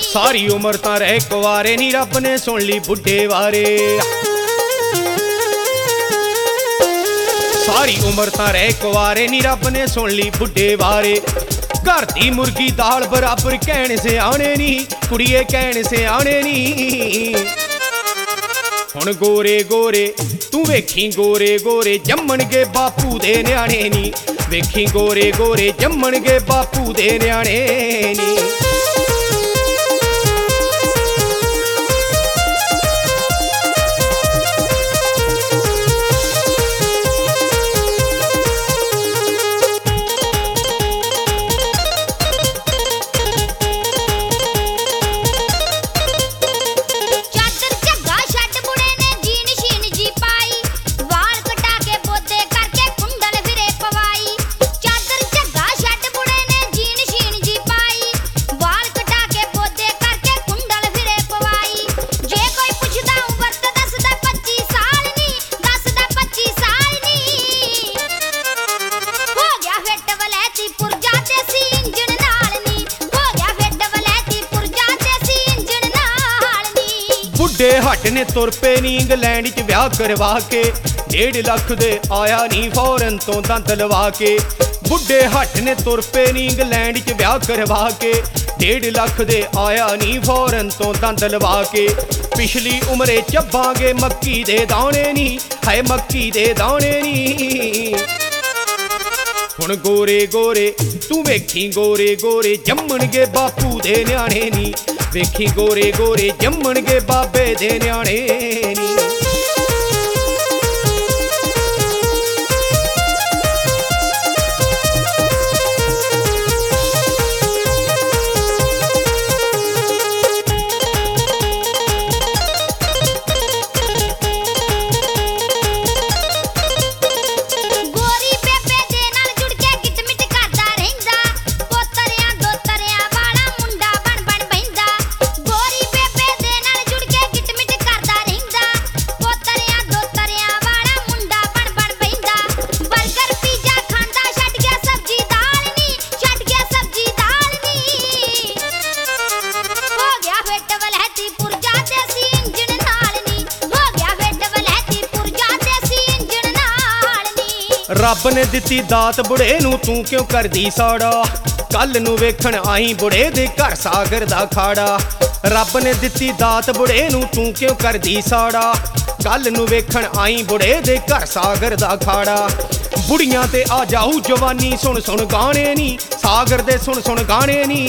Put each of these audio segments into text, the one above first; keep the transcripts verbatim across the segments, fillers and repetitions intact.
सारी उम्र तां रह कुआरे नी रब ने सुन ली बुढ़े वारे। सारी उम्र तां रह कुआरे नी रब ने सुन ली बुढ़े वारे। घर दी मुर्गी दाल बराबर कहने से आने नी कुड़िए कहने से आने नी। हुण गोरे गोरे तू वेखी गोरे गोरे जम्मण गे बापू दे न्याणे नी। वेखी गोरे गोरे जम्मण गे बापू दे न्याणे नी। बुढ़े हट ने तुर पे नी इंग्लैंड च ब्याह करवा के। डेढ़ लख दे आया नी फौरन तो दंत लवा के। बुढ़े हट ने तुर पे नी इंग्लैंड च ब्याह करवा के। डेढ़ लख दे आया नी फौरन तो दंत लवा के। पिछली उम्रे चब्बांगे मक्की दे दाने नी है मक्की दे दाने नी। हुण गोरे गोरे तू वेखी गोरे गोरे जम्मण गे बापू दे न्याणे नी। वेखी गोरे गोरे जम्मण गे बाबे दे न्याणे नी। रब ने दिती दात बुढ़े नू तू क्यों कर दी साड़ा। कल नू वेखण आई बुढ़े दे घर सागर दा खाड़ा। रब ने दिती दात बुढ़े नू तू क्यों कर दी साड़ा। कल नू वेखण आई बुढ़े दे घर सागर दा खाड़ा। बुढ़ियां ते आ जाऊ जवानी सुन सुन गाने नी सागर दे सुन सुन गाने नी।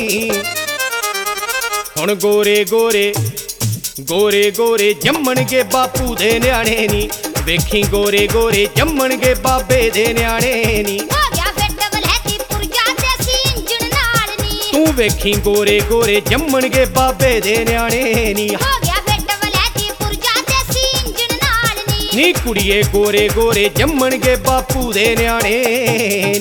हुण गोरे गोरे गोरे गोरे जम्मण गे बापू दे न्याणे नी। वेखी गोरे गोरे जम्मण गे बाबे दे न्याणे नी। हो गया फिर डबल है ती पुरजा देसी इंजन नाल नी। तू वेखी गोरे गोरे जम्मण गे बाबे दे न्याणे नी। हो गया फिर डबल है ती पुरजा देसी इंजन नाल नी। नी कुड़िए गोरे गोरे जम्मण गे बापू दे न्याणे।